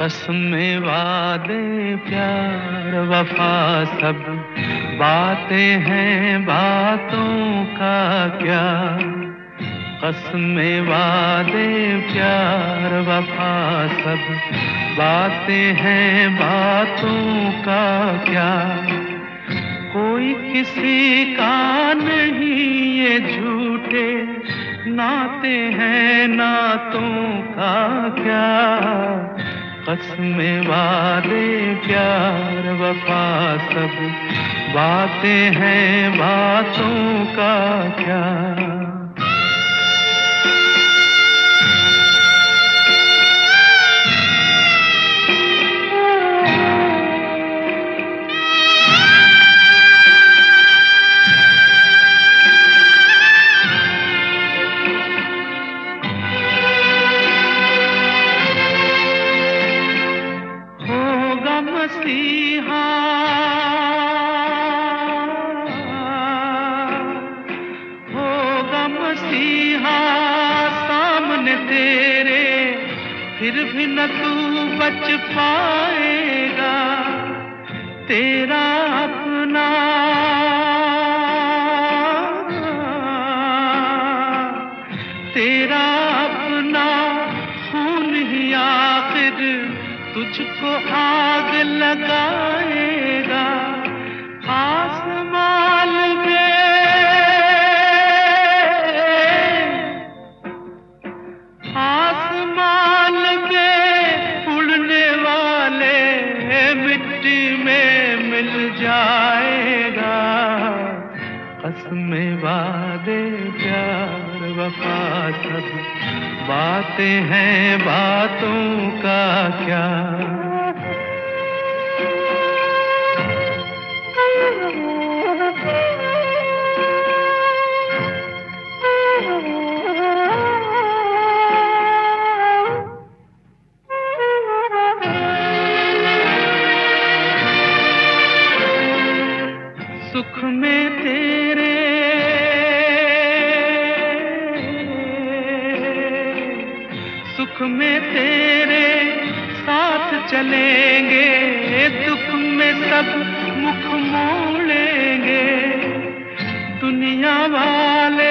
कसमें वादे प्यार वफा सब बातें हैं, बातों का क्या। कसमें वादे प्यार वफा सब बातें हैं, बातों का क्या। कोई किसी का नहीं ये झूठे नाते हैं, नातों का क्या। कसमें वादे प्यार वफा सब बातें हैं, बातों का क्या। मसीहा होगा मसीहा सामने तेरे, फिर भी न तू बच पाएगा। तेरा अपना तेरा अपना खून ही आखिर तुझको आग लगाएगा। आसमान में उड़ने वाले मिट्टी में मिल जाएगा। कसमें वादे प्यार वफा सब बातें हैं, बातों का क्या। सुख में तेरे सुख में तेरे साथ चलेंगे, दुख में सब मुख मोड़ेंगे। दुनिया वाले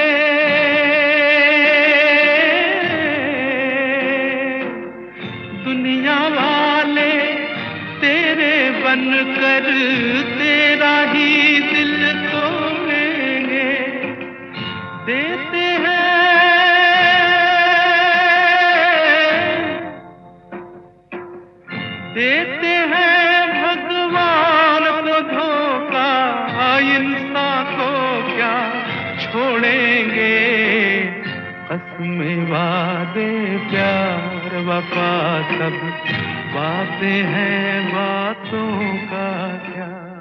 तेरे बनकर तेरा ही दिल तोड़ेंगे। देते हैं भगवान को धोखा, इंसान को क्या छोड़ेंगे। कसमें वादे प्यार वफा सब बातें हैं, बातों का क्या।